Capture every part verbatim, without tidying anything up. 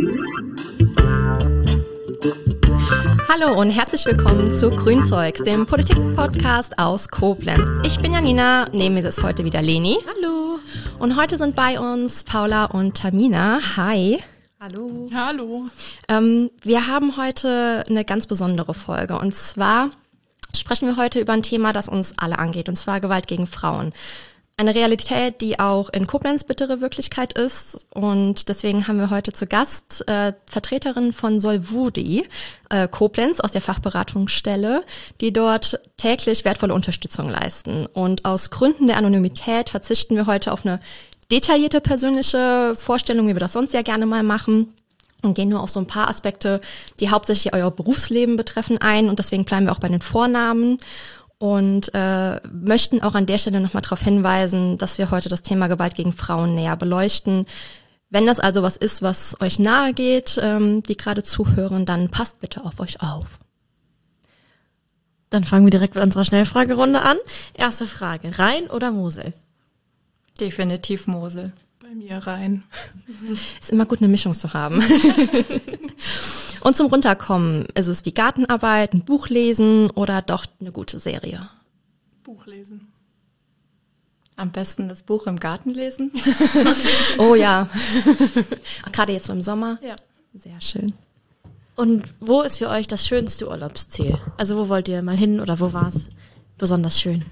Hallo und herzlich willkommen zu Grünzeugs, dem Politik-Podcast aus Koblenz. Ich bin Janina, neben mir ist heute wieder Leni. Hallo. Und heute sind bei uns Paula und Tamina. Hi. Hallo. Hallo. Ähm, wir haben heute eine ganz besondere Folge und zwar sprechen wir heute über ein Thema, das uns alle angeht, und zwar Gewalt gegen Frauen. Eine Realität, die auch in Koblenz bittere Wirklichkeit ist, und deswegen haben wir heute zu Gast äh, Vertreterin von Solvodi äh, Koblenz aus der Fachberatungsstelle, die dort täglich wertvolle Unterstützung leisten. Und aus Gründen der Anonymität verzichten wir heute auf eine detaillierte persönliche Vorstellung, wie wir das sonst ja gerne mal machen, und gehen nur auf so ein paar Aspekte, die hauptsächlich euer Berufsleben betreffen, ein, und deswegen bleiben wir auch bei den Vornamen. Und äh, möchten auch an der Stelle nochmal darauf hinweisen, dass wir heute das Thema Gewalt gegen Frauen näher beleuchten. Wenn das also was ist, was euch nahe geht, ähm, die gerade zuhören, dann passt bitte auf euch auf. Dann fangen wir direkt mit unserer Schnellfragerunde an. Erste Frage, Rhein oder Mosel? Definitiv Mosel. Bei mir Rhein. Ist immer gut, eine Mischung zu haben. Und zum Runterkommen, ist es die Gartenarbeit, ein Buch lesen oder doch eine gute Serie? Buch lesen. Am besten das Buch im Garten lesen. Oh ja. Gerade jetzt so im Sommer. Ja. Sehr schön. Und wo ist für euch das schönste Urlaubsziel? Also wo wollt ihr mal hin oder wo war es besonders schön?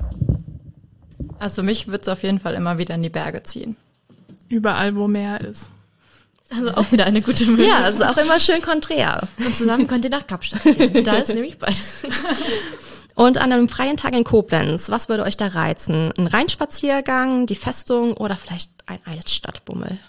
Also mich würde es auf jeden Fall immer wieder in die Berge ziehen. Überall, wo Meer ist. Also auch wieder eine gute Möglichkeit. Ja, also auch immer schön konträr. Und zusammen könnt ihr nach Kapstadt gehen. Da ist nämlich beides. Und an einem freien Tag in Koblenz, was würde euch da reizen? Ein Rheinspaziergang, die Festung oder vielleicht ein Altstadtbummel?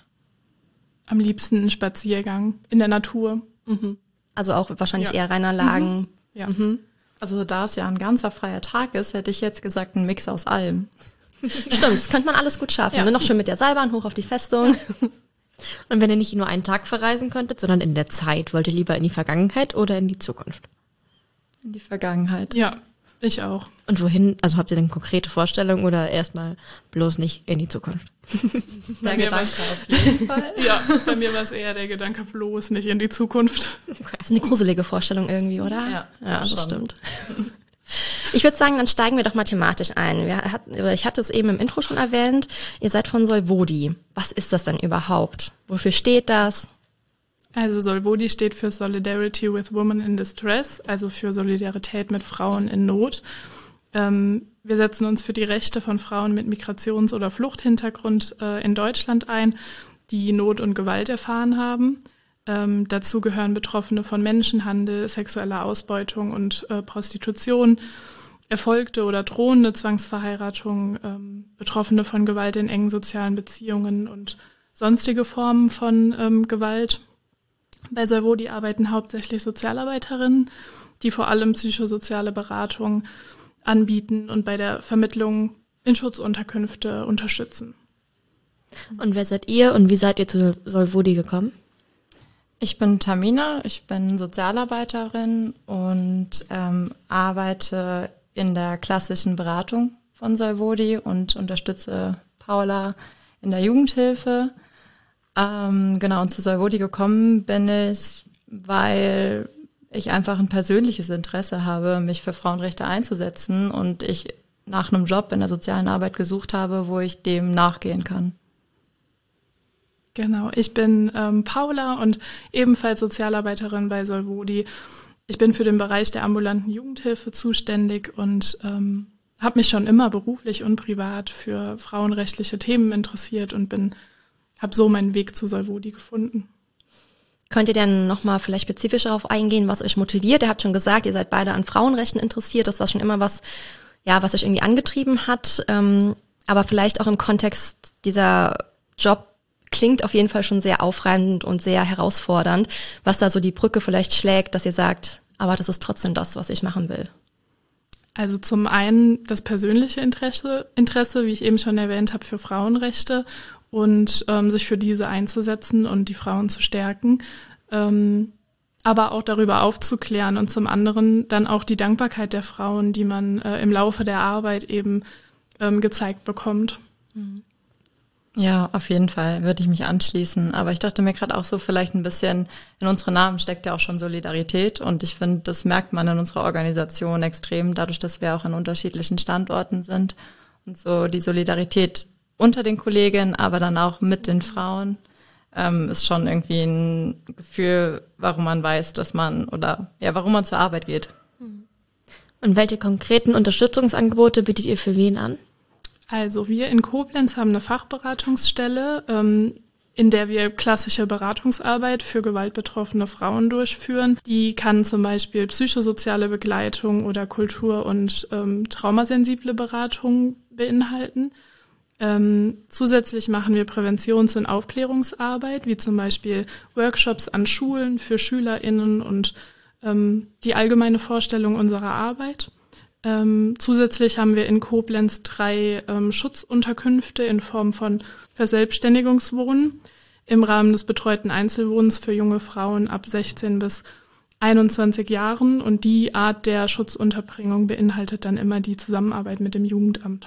Am liebsten ein Spaziergang in der Natur. Mhm. Also auch wahrscheinlich Ja. eher Rheinanlagen. Mhm. Ja. Mhm. Also da es ja ein ganzer freier Tag ist, hätte ich jetzt gesagt, ein Mix aus allem. Stimmt, das könnte man alles gut schaffen. Ja. Ne? Noch schön mit der Seilbahn hoch auf die Festung. Und wenn ihr nicht nur einen Tag verreisen könntet, sondern in der Zeit, wollt ihr lieber in die Vergangenheit oder in die Zukunft? In die Vergangenheit. Ja, ich auch. Und wohin? Also habt ihr denn konkrete Vorstellungen oder erstmal bloß nicht in die Zukunft? Bei Der mir Gedanke war's- auf jeden Fall. Ja, bei mir war es eher der Gedanke, bloß nicht in die Zukunft. Das ist eine gruselige Vorstellung irgendwie, oder? Ja, ja das schon. stimmt. Ich würde sagen, dann steigen wir doch mal thematisch ein. Wir hatten, oder ich hatte es eben im Intro schon erwähnt, ihr seid von Solvodi. Was ist das denn überhaupt? Wofür steht das? Also Solvodi steht für Solidarity with Women in Distress, also für Solidarität mit Frauen in Not. Ähm, wir setzen uns für die Rechte von Frauen mit Migrations- oder Fluchthintergrund äh, in Deutschland ein, die Not und Gewalt erfahren haben. Ähm, dazu gehören Betroffene von Menschenhandel, sexueller Ausbeutung und äh, Prostitution, erfolgte oder drohende Zwangsverheiratung, ähm, Betroffene von Gewalt in engen sozialen Beziehungen und sonstige Formen von ähm, Gewalt. Bei Solvodi arbeiten hauptsächlich Sozialarbeiterinnen, die vor allem psychosoziale Beratung anbieten und bei der Vermittlung in Schutzunterkünfte unterstützen. Und wer seid ihr und wie seid ihr zu Solvodi gekommen? Ich bin Tamina, ich bin Sozialarbeiterin und ähm, arbeite in der klassischen Beratung von Solvodi und unterstütze Paula in der Jugendhilfe. Ähm, genau, und zu Solvodi gekommen bin ich, weil ich einfach ein persönliches Interesse habe, mich für Frauenrechte einzusetzen und ich nach einem Job in der sozialen Arbeit gesucht habe, wo ich dem nachgehen kann. Genau, ich bin ähm, Paula und ebenfalls Sozialarbeiterin bei Solvodi. Ich bin für den Bereich der ambulanten Jugendhilfe zuständig und ähm, habe mich schon immer beruflich und privat für frauenrechtliche Themen interessiert und bin habe so meinen Weg zu Solvodi gefunden. Könnt ihr denn nochmal vielleicht spezifisch darauf eingehen, was euch motiviert? Ihr habt schon gesagt, ihr seid beide an Frauenrechten interessiert. Das war schon immer was, ja, was euch irgendwie angetrieben hat. Ähm, aber vielleicht auch im Kontext dieser Job klingt auf jeden Fall schon sehr aufreibend und sehr herausfordernd, was da so die Brücke vielleicht schlägt, dass ihr sagt, aber das ist trotzdem das, was ich machen will. Also zum einen das persönliche Interesse, Interesse, wie ich eben schon erwähnt habe, für Frauenrechte und ähm, sich für diese einzusetzen und die Frauen zu stärken, ähm, aber auch darüber aufzuklären und zum anderen dann auch die Dankbarkeit der Frauen, die man äh, im Laufe der Arbeit eben ähm, gezeigt bekommt. Ja, auf jeden Fall würde ich mich anschließen. Aber ich dachte mir gerade auch so vielleicht ein bisschen, in unseren Namen steckt ja auch schon Solidarität. Und ich finde, das merkt man in unserer Organisation extrem, dadurch, dass wir auch an unterschiedlichen Standorten sind. Und so die Solidarität unter den Kolleginnen, aber dann auch mit den Frauen, ähm, ist schon irgendwie ein Gefühl, warum man weiß, dass man, oder ja, warum man zur Arbeit geht. Und welche konkreten Unterstützungsangebote bietet ihr für wen an? Also wir in Koblenz haben eine Fachberatungsstelle, ähm, in der wir klassische Beratungsarbeit für gewaltbetroffene Frauen durchführen. Die kann zum Beispiel psychosoziale Begleitung oder kultur- und ähm, traumasensible Beratung beinhalten. Ähm, zusätzlich machen wir Präventions- und Aufklärungsarbeit, wie zum Beispiel Workshops an Schulen für SchülerInnen und ähm, die allgemeine Vorstellung unserer Arbeit. Ähm, zusätzlich haben wir in Koblenz drei ähm, Schutzunterkünfte in Form von Verselbstständigungswohnen im Rahmen des betreuten Einzelwohnens für junge Frauen ab sechzehn bis einundzwanzig Jahren. Und die Art der Schutzunterbringung beinhaltet dann immer die Zusammenarbeit mit dem Jugendamt.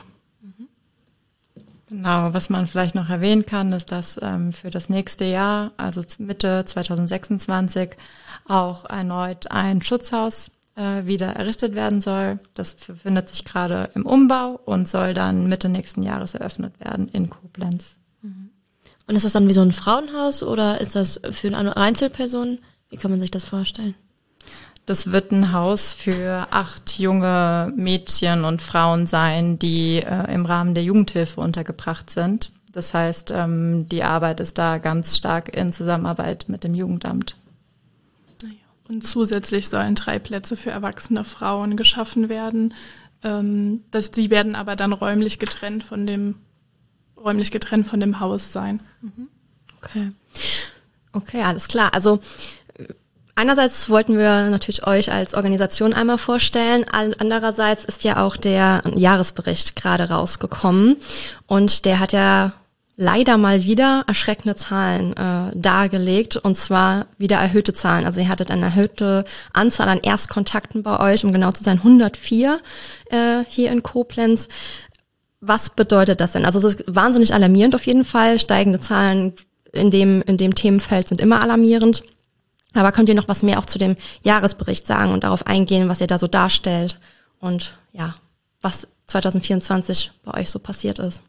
Genau, was man vielleicht noch erwähnen kann, ist, dass ähm, für das nächste Jahr, also Mitte zwanzig sechsundzwanzig, auch erneut ein Schutzhaus äh, wieder errichtet werden soll. Das befindet sich gerade im Umbau und soll dann Mitte nächsten Jahres eröffnet werden in Koblenz. Und ist das dann wie so ein Frauenhaus oder ist das für eine Einzelperson? Wie kann man sich das vorstellen? Das wird ein Haus für acht junge Mädchen und Frauen sein, die äh, im Rahmen der Jugendhilfe untergebracht sind. Das heißt, ähm, die Arbeit ist da ganz stark in Zusammenarbeit mit dem Jugendamt. Und zusätzlich sollen drei Plätze für erwachsene Frauen geschaffen werden. Ähm, das, die werden aber dann räumlich getrennt von dem, räumlich getrennt von dem Haus sein. Okay. Okay, alles klar. Also einerseits wollten wir natürlich euch als Organisation einmal vorstellen, andererseits ist ja auch der Jahresbericht gerade rausgekommen und der hat ja leider mal wieder erschreckende Zahlen äh, dargelegt, und zwar wieder erhöhte Zahlen. Also ihr hattet eine erhöhte Anzahl an Erstkontakten bei euch, um genau zu sein hundertvier äh, hier in Koblenz. Was bedeutet das denn? Also es ist wahnsinnig alarmierend auf jeden Fall. Steigende Zahlen in dem, in dem Themenfeld sind immer alarmierend. Aber könnt ihr noch was mehr auch zu dem Jahresbericht sagen und darauf eingehen, was ihr da so darstellt und ja, was zwanzig vierundzwanzig bei euch so passiert ist?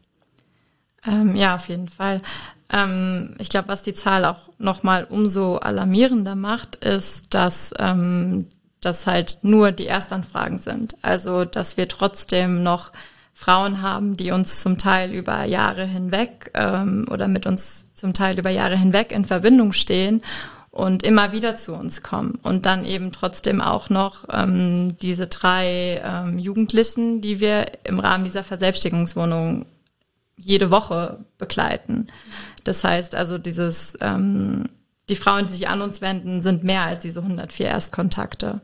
Ähm, ja, auf jeden Fall. Ähm, ich glaube, was die Zahl auch nochmal umso alarmierender macht, ist, dass ähm, das halt nur die Erstanfragen sind. Also, dass wir trotzdem noch Frauen haben, die uns zum Teil über Jahre hinweg ähm, oder mit uns zum Teil über Jahre hinweg in Verbindung stehen und immer wieder zu uns kommen. Und dann eben trotzdem auch noch ähm, diese drei ähm, Jugendlichen, die wir im Rahmen dieser Verselbstständigungswohnung jede Woche begleiten. Das heißt also, dieses ähm, die Frauen, die sich an uns wenden, sind mehr als diese hundertvier Erstkontakte.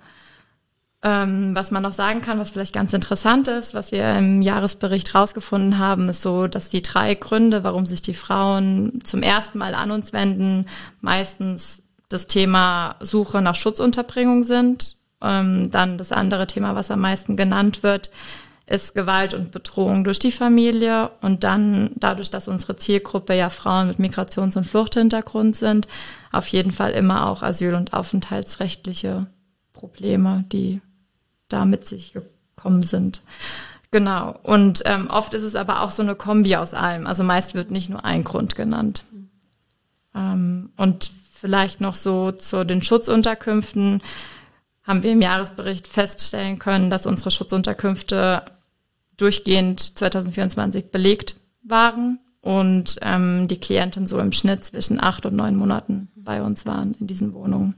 Ähm, was man noch sagen kann, was vielleicht ganz interessant ist, was wir im Jahresbericht rausgefunden haben, ist so, dass die drei Gründe, warum sich die Frauen zum ersten Mal an uns wenden, meistens das Thema Suche nach Schutzunterbringung sind. Ähm, dann das andere Thema, was am meisten genannt wird, ist Gewalt und Bedrohung durch die Familie, und dann dadurch, dass unsere Zielgruppe ja Frauen mit Migrations- und Fluchthintergrund sind, auf jeden Fall immer auch asyl- und aufenthaltsrechtliche Probleme, die da mit sich gekommen sind. Genau. Und ähm, oft ist es aber auch so eine Kombi aus allem. Also meist wird nicht nur ein Grund genannt. Mhm. Ähm, und vielleicht noch so zu den Schutzunterkünften haben wir im Jahresbericht feststellen können, dass unsere Schutzunterkünfte durchgehend zwanzig vierundzwanzig belegt waren und ähm, die Klienten so im Schnitt zwischen acht und neun Monaten bei uns waren in diesen Wohnungen.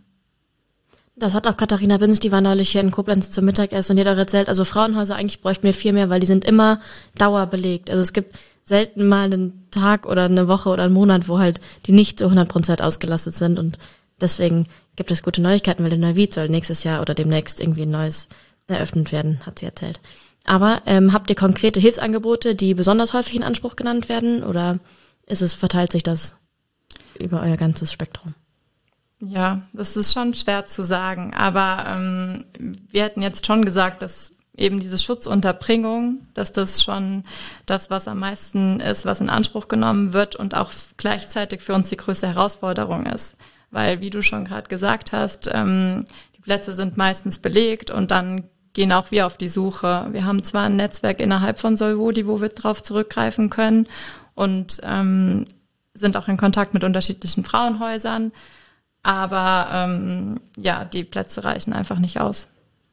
Das hat auch Katharina Binz, die war neulich hier in Koblenz zum Mittagessen, und die hat auch erzählt, also Frauenhäuser, eigentlich bräuchten wir viel mehr, weil die sind immer dauerbelegt. Also es gibt selten mal einen Tag oder eine Woche oder einen Monat, wo halt die nicht zu hundert Prozent ausgelastet sind, und deswegen gibt es gute Neuigkeiten, weil der Neuwied soll nächstes Jahr oder demnächst irgendwie ein neues eröffnet werden, hat sie erzählt. Aber ähm, habt ihr konkrete Hilfsangebote, die besonders häufig in Anspruch genannt werden, oder ist es, verteilt sich das über euer ganzes Spektrum? Ja, das ist schon schwer zu sagen, aber ähm, wir hätten jetzt schon gesagt, dass eben diese Schutzunterbringung, dass das schon das, was am meisten ist, was in Anspruch genommen wird und auch gleichzeitig für uns die größte Herausforderung ist. Weil, wie du schon gerade gesagt hast, ähm, die Plätze sind meistens belegt und dann gehen auch wir auf die Suche. Wir haben zwar ein Netzwerk innerhalb von Solvodi, wo wir drauf zurückgreifen können und ähm, sind auch in Kontakt mit unterschiedlichen Frauenhäusern, aber ähm, ja, die Plätze reichen einfach nicht aus.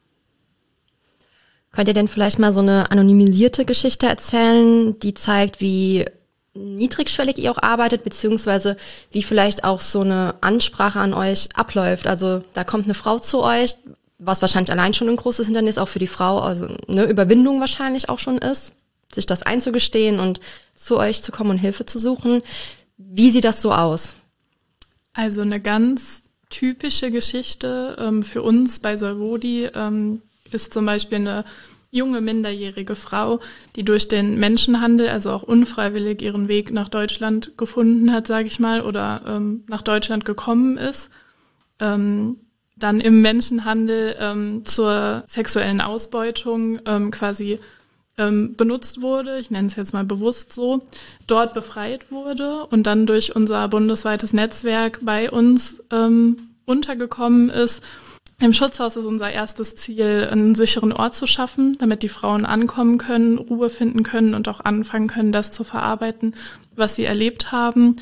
Könnt ihr denn vielleicht mal so eine anonymisierte Geschichte erzählen, die zeigt, wie niedrigschwellig ihr auch arbeitet, beziehungsweise wie vielleicht auch so eine Ansprache an euch abläuft? Also da kommt eine Frau zu euch, was wahrscheinlich allein schon ein großes Hindernis auch für die Frau, also eine Überwindung wahrscheinlich auch schon ist, sich das einzugestehen und zu euch zu kommen und Hilfe zu suchen. Wie sieht das so aus? Also eine ganz typische Geschichte ähm, für uns bei Solvodi ähm, ist zum Beispiel eine junge, minderjährige Frau, die durch den Menschenhandel, also auch unfreiwillig ihren Weg nach Deutschland gefunden hat, sage ich mal, oder ähm, nach Deutschland gekommen ist, ähm, dann im Menschenhandel ähm, zur sexuellen Ausbeutung ähm, quasi ähm, benutzt wurde, ich nenne es jetzt mal bewusst so, dort befreit wurde und dann durch unser bundesweites Netzwerk bei uns ähm, untergekommen ist. Im Schutzhaus ist unser erstes Ziel, einen sicheren Ort zu schaffen, damit die Frauen ankommen können, Ruhe finden können und auch anfangen können, das zu verarbeiten, was sie erlebt haben.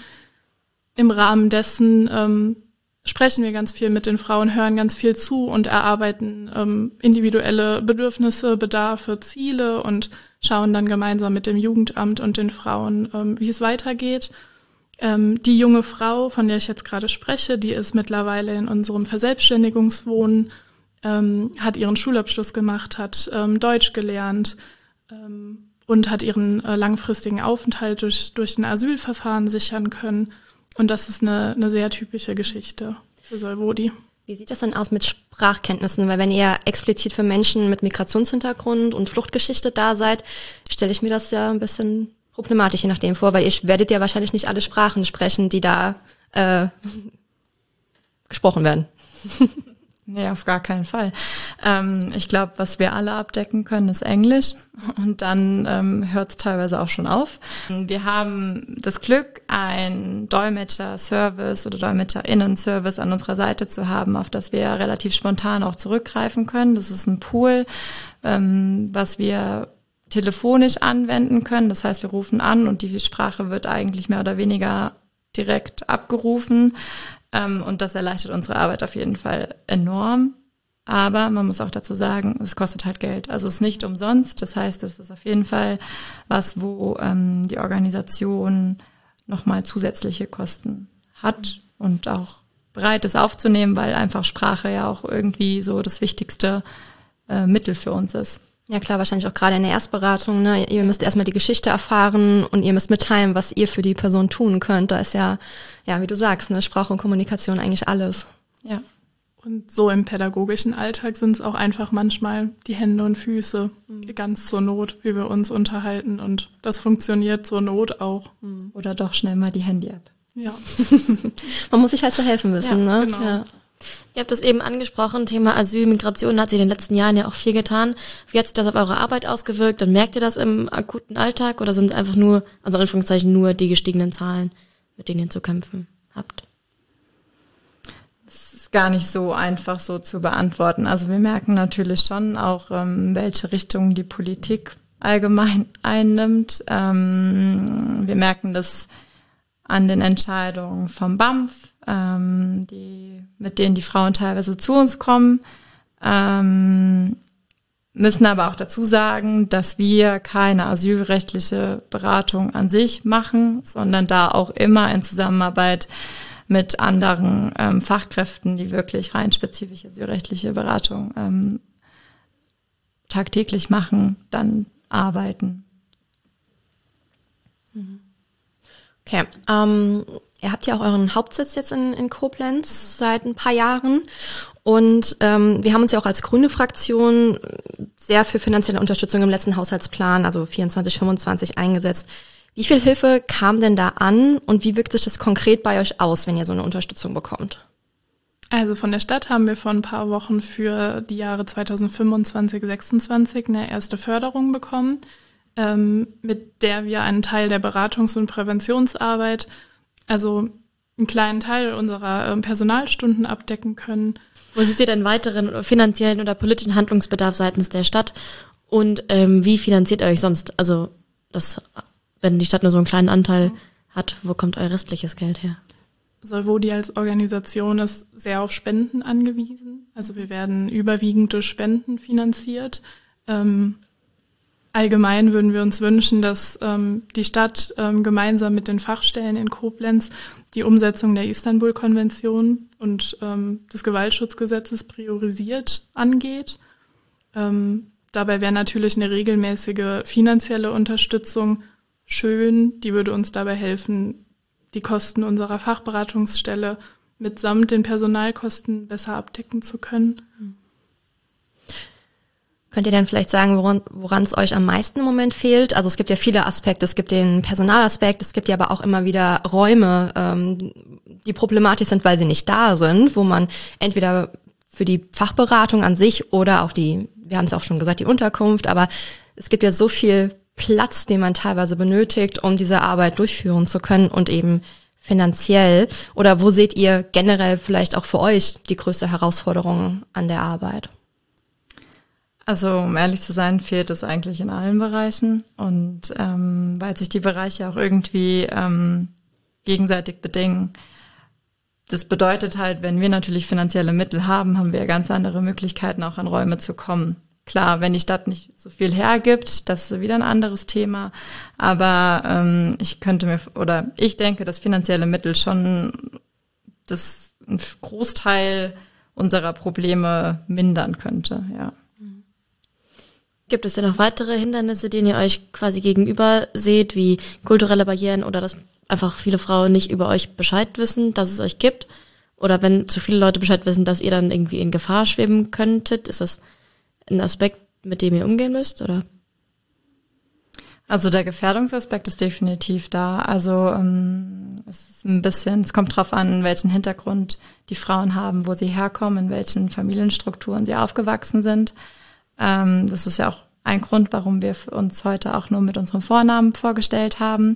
Im Rahmen dessen ähm, sprechen wir ganz viel mit den Frauen, hören ganz viel zu und erarbeiten ähm, individuelle Bedürfnisse, Bedarfe, Ziele und schauen dann gemeinsam mit dem Jugendamt und den Frauen, ähm, wie es weitergeht. Ähm, die junge Frau, von der ich jetzt gerade spreche, die ist mittlerweile in unserem Verselbstständigungswohnen, ähm, hat ihren Schulabschluss gemacht, hat ähm, Deutsch gelernt ähm, und hat ihren äh, langfristigen Aufenthalt durch, durch ein Asylverfahren sichern können. Und das ist eine, eine sehr typische Geschichte für Solvodi. Wie sieht das denn aus mit Sprachkenntnissen? Weil wenn ihr explizit für Menschen mit Migrationshintergrund und Fluchtgeschichte da seid, stelle ich mir das ja ein bisschen problematisch je nachdem vor, weil ihr werdet ja wahrscheinlich nicht alle Sprachen sprechen, die da äh, gesprochen werden. Nee, auf gar keinen Fall. Ähm, ich glaube, was wir alle abdecken können, ist Englisch und dann ähm, hört es teilweise auch schon auf. Wir haben das Glück, einen Dolmetscher-Service oder DolmetscherInnen-Service an unserer Seite zu haben, auf das wir relativ spontan auch zurückgreifen können. Das ist ein Pool, ähm, was wir telefonisch anwenden können. Das heißt, wir rufen an und die Sprache wird eigentlich mehr oder weniger direkt abgerufen. Ähm, und das erleichtert unsere Arbeit auf jeden Fall enorm. Aber man muss auch dazu sagen, es kostet halt Geld. Also es ist nicht umsonst. Das heißt, es ist auf jeden Fall was, wo ähm, die Organisation nochmal zusätzliche Kosten hat und auch bereit ist aufzunehmen, weil einfach Sprache ja auch irgendwie so das wichtigste äh, Mittel für uns ist. Ja klar, wahrscheinlich auch gerade in der Erstberatung, ne? Ihr müsst erstmal die Geschichte erfahren und ihr müsst mitteilen, was ihr für die Person tun könnt. Da ist ja, ja, wie du sagst, ne, Sprache und Kommunikation eigentlich alles. Ja. Und so im pädagogischen Alltag sind es auch einfach manchmal die Hände und Füße, mhm. ganz zur Not, wie wir uns unterhalten. Und das funktioniert zur Not auch. Mhm. Oder doch schnell mal die Handy-App. Ja. Man muss sich halt zu helfen wissen, ja, ne? Genau. Ja. Ihr habt das eben angesprochen, Thema Asyl, Migration hat sich in den letzten Jahren ja auch viel getan. Wie hat sich das auf eure Arbeit ausgewirkt und merkt ihr das im akuten Alltag oder sind es einfach nur, also in Anführungszeichen nur die gestiegenen Zahlen, mit denen ihr zu kämpfen habt? Das ist gar nicht so einfach so zu beantworten. Also wir merken natürlich schon auch, ähm, welche Richtung die Politik allgemein einnimmt. Ähm, wir merken das an den Entscheidungen vom B A M F, ähm, die, mit denen die Frauen teilweise zu uns kommen, ähm, müssen aber auch dazu sagen, dass wir keine asylrechtliche Beratung an sich machen, sondern da auch immer in Zusammenarbeit mit anderen ähm, Fachkräften, die wirklich rein spezifisch asylrechtliche Beratung ähm, tagtäglich machen, dann arbeiten. Okay, ähm, ihr habt ja auch euren Hauptsitz jetzt in, in Koblenz seit ein paar Jahren und ähm, wir haben uns ja auch als grüne Fraktion sehr für finanzielle Unterstützung im letzten Haushaltsplan, also vierundzwanzig, fünfundzwanzig eingesetzt. Wie viel Hilfe kam denn da an und wie wirkt sich das konkret bei euch aus, wenn ihr so eine Unterstützung bekommt? Also von der Stadt haben wir vor ein paar Wochen für die Jahre zweitausendfünfundzwanzig sechsundzwanzig eine erste Förderung bekommen, ähm, mit der wir einen Teil der Beratungs- und Präventionsarbeit, also einen kleinen Teil unserer ähm, Personalstunden abdecken können. Wo seht ihr denn weiteren finanziellen oder politischen Handlungsbedarf seitens der Stadt? Und ähm, wie finanziert ihr euch sonst? Also das, wenn die Stadt nur so einen kleinen Anteil hat, wo kommt euer restliches Geld her? Solvodi als Organisation ist sehr auf Spenden angewiesen. Also wir werden überwiegend durch Spenden finanziert. Ähm, allgemein würden wir uns wünschen, dass ähm, die Stadt ähm, gemeinsam mit den Fachstellen in Koblenz die Umsetzung der Istanbul-Konvention und ähm, des Gewaltschutzgesetzes priorisiert angeht. Ähm, dabei wäre natürlich eine regelmäßige finanzielle Unterstützung schön. Die würde uns dabei helfen, die Kosten unserer Fachberatungsstelle mitsamt den Personalkosten besser abdecken zu können. Könnt ihr denn vielleicht sagen, woran, woran es euch am meisten im Moment fehlt? Also es gibt ja viele Aspekte, es gibt den Personalaspekt, es gibt ja aber auch immer wieder Räume, ähm, die problematisch sind, weil sie nicht da sind, wo man entweder für die Fachberatung an sich oder auch die, wir haben es auch schon gesagt, die Unterkunft, aber es gibt ja so viel Platz, den man teilweise benötigt, um diese Arbeit durchführen zu können und eben finanziell. Oder wo seht ihr generell vielleicht auch für euch die größte Herausforderung an der Arbeit? Also um ehrlich zu sein, fehlt es eigentlich in allen Bereichen und ähm, weil sich die Bereiche auch irgendwie ähm, gegenseitig bedingen. Das bedeutet halt, wenn wir natürlich finanzielle Mittel haben, haben wir ganz andere Möglichkeiten, auch an Räume zu kommen. Klar, wenn die Stadt nicht so viel hergibt, das ist wieder ein anderes Thema. Aber ähm, ich könnte mir, oder ich denke, dass finanzielle Mittel schon das einen Großteil unserer Probleme mindern könnte, ja. Gibt es denn noch weitere Hindernisse, denen ihr euch quasi gegenüber seht, wie kulturelle Barrieren oder dass einfach viele Frauen nicht über euch Bescheid wissen, dass es euch gibt? Oder wenn zu viele Leute Bescheid wissen, dass ihr dann irgendwie in Gefahr schweben könntet? Ist das ein Aspekt, mit dem ihr umgehen müsst, oder? Also der Gefährdungsaspekt ist definitiv da. Also ähm, es ist ein bisschen, es kommt drauf an, welchen Hintergrund die Frauen haben, wo sie herkommen, in welchen Familienstrukturen sie aufgewachsen sind. Ähm, das ist ja auch ein Grund, warum wir uns heute auch nur mit unserem Vornamen vorgestellt haben.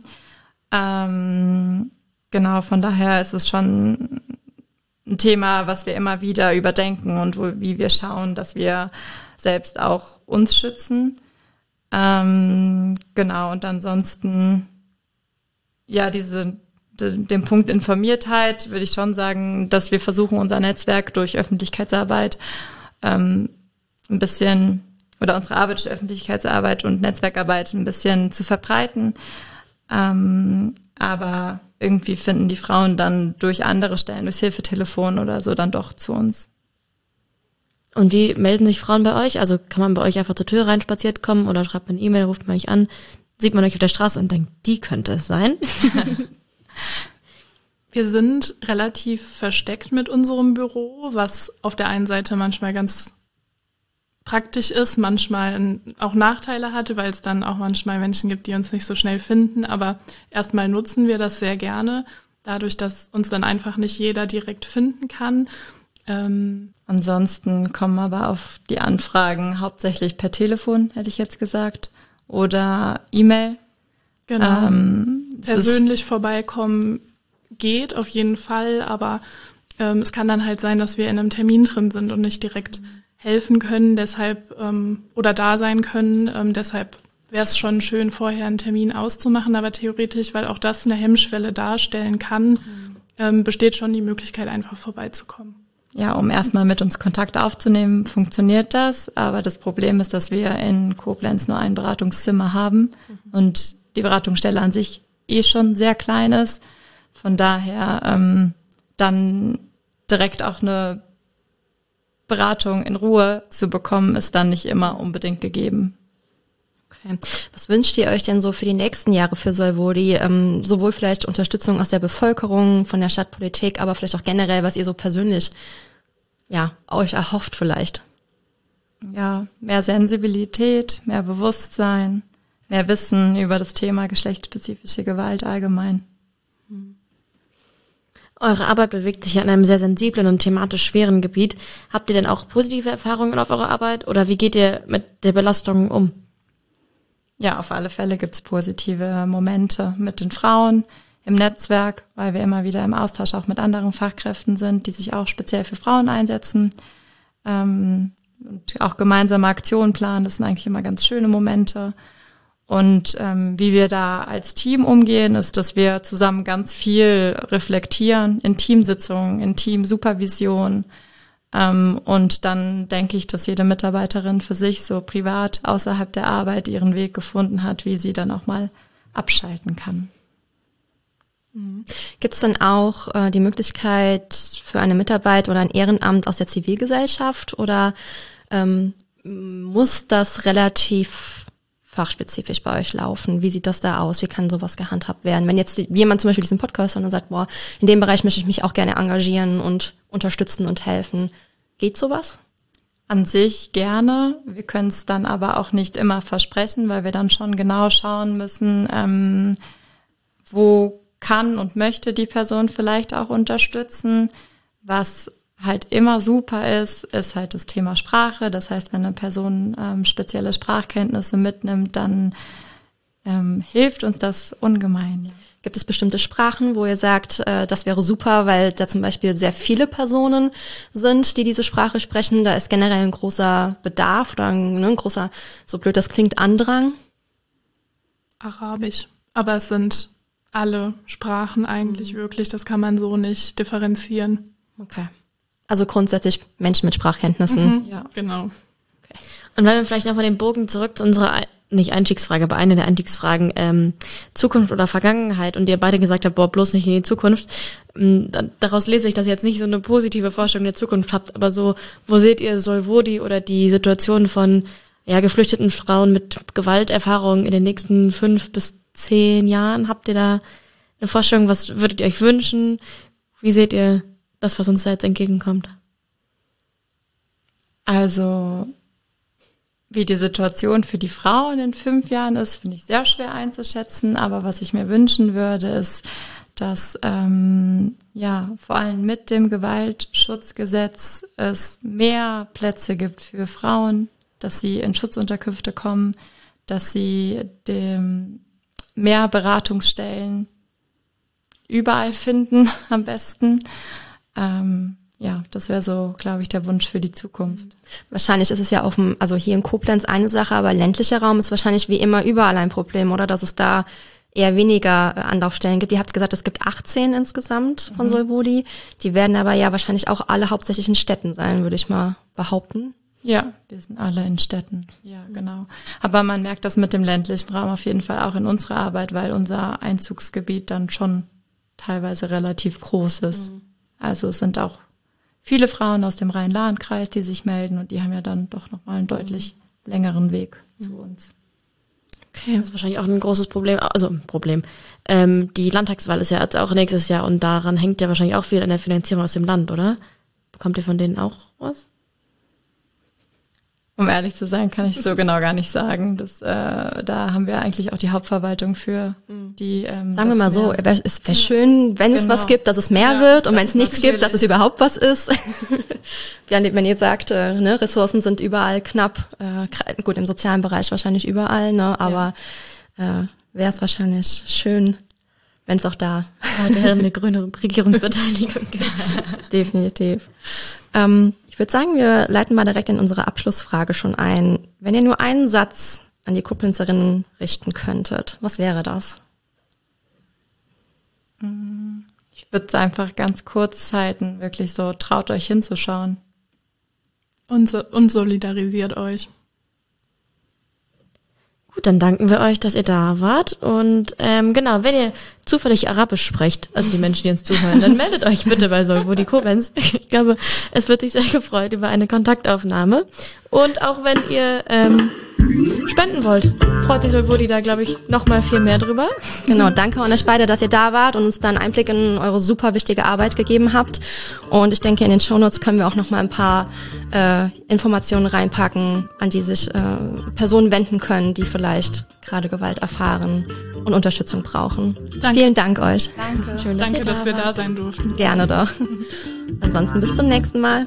Ähm, genau, von daher ist es schon ein Thema, was wir immer wieder überdenken und wo, wie wir schauen, dass wir selbst auch uns schützen. Ähm, genau, und ansonsten, ja, diese, de, den Punkt Informiertheit würde ich schon sagen, dass wir versuchen, unser Netzwerk durch Öffentlichkeitsarbeit ähm, ein bisschen, oder unsere Arbeit durch Öffentlichkeitsarbeit und Netzwerkarbeit ein bisschen zu verbreiten. Ähm, aber irgendwie finden die Frauen dann durch andere Stellen, durch Hilfetelefon oder so, dann doch zu uns. Und wie melden sich Frauen bei euch? Also kann man bei euch einfach zur Tür reinspaziert kommen oder schreibt man eine E-Mail, ruft man euch an, sieht man euch auf der Straße und denkt, die könnte es sein? Wir sind relativ versteckt mit unserem Büro, was auf der einen Seite manchmal ganz praktisch ist, manchmal auch Nachteile hatte, weil es dann auch manchmal Menschen gibt, die uns nicht so schnell finden. Aber erstmal nutzen wir das sehr gerne, dadurch, dass uns dann einfach nicht jeder direkt finden kann. Ähm, Ansonsten kommen aber auf die Anfragen hauptsächlich per Telefon, hätte ich jetzt gesagt, oder E-Mail. Genau. Ähm, Persönlich vorbeikommen geht auf jeden Fall, aber ähm, es kann dann halt sein, dass wir in einem Termin drin sind und nicht direkt helfen können, deshalb ähm, oder da sein können. Ähm, deshalb wäre es schon schön, vorher einen Termin auszumachen, aber theoretisch, weil auch das eine Hemmschwelle darstellen kann, mhm. ähm, besteht schon die Möglichkeit, einfach vorbeizukommen. Ja, um erstmal mit uns Kontakt aufzunehmen, funktioniert das. Aber das Problem ist, dass wir in Koblenz nur ein Beratungszimmer haben mhm. und die Beratungsstelle an sich eh schon sehr klein ist. Von daher ähm, dann direkt auch eine Beratung in Ruhe zu bekommen, ist dann nicht immer unbedingt gegeben. Okay. Was wünscht ihr euch denn so für die nächsten Jahre für Solvodi? Ähm, sowohl vielleicht Unterstützung aus der Bevölkerung, von der Stadtpolitik, aber vielleicht auch generell, was ihr so persönlich ja, euch erhofft vielleicht? Ja, mehr Sensibilität, mehr Bewusstsein, mehr Wissen über das Thema geschlechtsspezifische Gewalt allgemein. Eure Arbeit bewegt sich ja in einem sehr sensiblen und thematisch schweren Gebiet. Habt ihr denn auch positive Erfahrungen auf eurer Arbeit oder wie geht ihr mit der Belastung um? Ja, auf alle Fälle gibt's positive Momente mit den Frauen im Netzwerk, weil wir immer wieder im Austausch auch mit anderen Fachkräften sind, die sich auch speziell für Frauen einsetzen. Ähm, und auch gemeinsame Aktionen planen, das sind eigentlich immer ganz schöne Momente. Und ähm, wie wir da als Team umgehen, ist, dass wir zusammen ganz viel reflektieren in Teamsitzungen, in Teamsupervision. Ähm, und dann denke ich, dass jede Mitarbeiterin für sich so privat außerhalb der Arbeit ihren Weg gefunden hat, wie sie dann auch mal abschalten kann. Gibt es denn auch äh, die Möglichkeit für eine Mitarbeit oder ein Ehrenamt aus der Zivilgesellschaft oder ähm, muss das relativ fachspezifisch bei euch laufen? Wie sieht das da aus? Wie kann sowas gehandhabt werden? Wenn jetzt jemand zum Beispiel diesen Podcast hört und sagt, boah, in dem Bereich möchte ich mich auch gerne engagieren und unterstützen und helfen. Geht sowas? An sich gerne. Wir können es dann aber auch nicht immer versprechen, weil wir dann schon genau schauen müssen, ähm, wo kann und möchte die Person vielleicht auch unterstützen. Was halt immer super ist, ist halt das Thema Sprache. Das heißt, wenn eine Person ähm, spezielle Sprachkenntnisse mitnimmt, dann ähm, hilft uns das ungemein. Ja. Gibt es bestimmte Sprachen, wo ihr sagt, äh, das wäre super, weil da zum Beispiel sehr viele Personen sind, die diese Sprache sprechen? Da ist generell ein großer Bedarf oder ein, ne, ein großer, so blöd das klingt, Andrang? Arabisch. Aber es sind alle Sprachen eigentlich mhm. wirklich. Das kann man so nicht differenzieren. Okay. Also grundsätzlich Menschen mit Sprachkenntnissen. Mhm. Ja, genau. Okay. Und wenn wir vielleicht noch mal den Bogen zurück zu unserer, nicht Einstiegsfrage, aber eine der Einstiegsfragen, ähm, Zukunft oder Vergangenheit und ihr beide gesagt habt, boah, bloß nicht in die Zukunft. Ähm, daraus lese ich, dass ihr jetzt nicht so eine positive Vorstellung der Zukunft habt, aber so, wo seht ihr Solvodi oder die Situation von ja geflüchteten Frauen mit Gewalterfahrungen in den nächsten fünf bis zehn Jahren? Habt ihr da eine Vorstellung, was würdet ihr euch wünschen? Wie seht ihr das, was uns da jetzt entgegenkommt? Also, wie die Situation für die Frauen in fünf Jahren ist, finde ich sehr schwer einzuschätzen. Aber was ich mir wünschen würde, ist, dass ähm, ja vor allem mit dem Gewaltschutzgesetz es mehr Plätze gibt für Frauen, dass sie in Schutzunterkünfte kommen, dass sie dem mehr Beratungsstellen überall finden, am besten. Ähm, ja, das wäre so, glaube ich, der Wunsch für die Zukunft. Wahrscheinlich ist es ja auf dem, also hier in Koblenz eine Sache, aber ländlicher Raum ist wahrscheinlich wie immer überall ein Problem, oder? Dass es da eher weniger äh, Anlaufstellen gibt. Ihr habt gesagt, es gibt achtzehn insgesamt von mhm. Solvodi. Die werden aber ja wahrscheinlich auch alle hauptsächlich in Städten sein, würde ich mal behaupten. Ja, die sind alle in Städten. Ja, genau. Aber man merkt das mit dem ländlichen Raum auf jeden Fall auch in unserer Arbeit, weil unser Einzugsgebiet dann schon teilweise relativ groß ist. Mhm. Also es sind auch viele Frauen aus dem Rhein-Lahn-Kreis, die sich melden und die haben ja dann doch nochmal einen deutlich mhm. längeren Weg mhm. zu uns. Okay, das ist wahrscheinlich auch ein großes Problem. Also ein Problem. Ähm, die Landtagswahl ist ja jetzt auch nächstes Jahr und daran hängt ja wahrscheinlich auch viel an der Finanzierung aus dem Land, oder? Bekommt ihr von denen auch was? Um ehrlich zu sein, kann ich so genau gar nicht sagen. Das, äh, da haben wir eigentlich auch die Hauptverwaltung für die. Ähm, Sagen wir mal so, es wäre schön, wenn es genau. was gibt, dass es mehr ja, wird und wenn es nichts gibt, dass es überhaupt was ist. Wenn ihr sagt, äh, ne, Ressourcen sind überall knapp, äh, gut, im sozialen Bereich wahrscheinlich überall, ne, aber ja. äh, wäre es wahrscheinlich schön, wenn es auch da eine grüne Regierungsbeteiligung gibt. Definitiv. Ähm, Ich würde sagen, wir leiten mal direkt in unsere Abschlussfrage schon ein. Wenn ihr nur einen Satz an die Koblenzerinnen richten könntet, was wäre das? Ich würde es einfach ganz kurz halten, wirklich so, traut euch hinzuschauen. Und, so, und solidarisiert euch. Gut, dann danken wir euch, dass ihr da wart. Und ähm, genau, wenn ihr zufällig Arabisch sprecht, also die Menschen, die uns zuhören, dann meldet euch bitte bei Solvodi Koblenz. Ich glaube, es wird sich sehr gefreut über eine Kontaktaufnahme. Und auch wenn ihr ähm, spenden wollt. Freut sich Solvodi da, glaube ich, noch mal viel mehr drüber. Genau, danke an euch beide, dass ihr da wart und uns da einen Einblick in eure super wichtige Arbeit gegeben habt. Und ich denke, in den Shownotes können wir auch noch mal ein paar äh, Informationen reinpacken, an die sich äh, Personen wenden können, die vielleicht gerade Gewalt erfahren und Unterstützung brauchen. Danke. Vielen Dank euch. Danke, Schön, dass Danke ihr da dass wir wart. da sein durften. Gerne doch. Ansonsten bis zum nächsten Mal.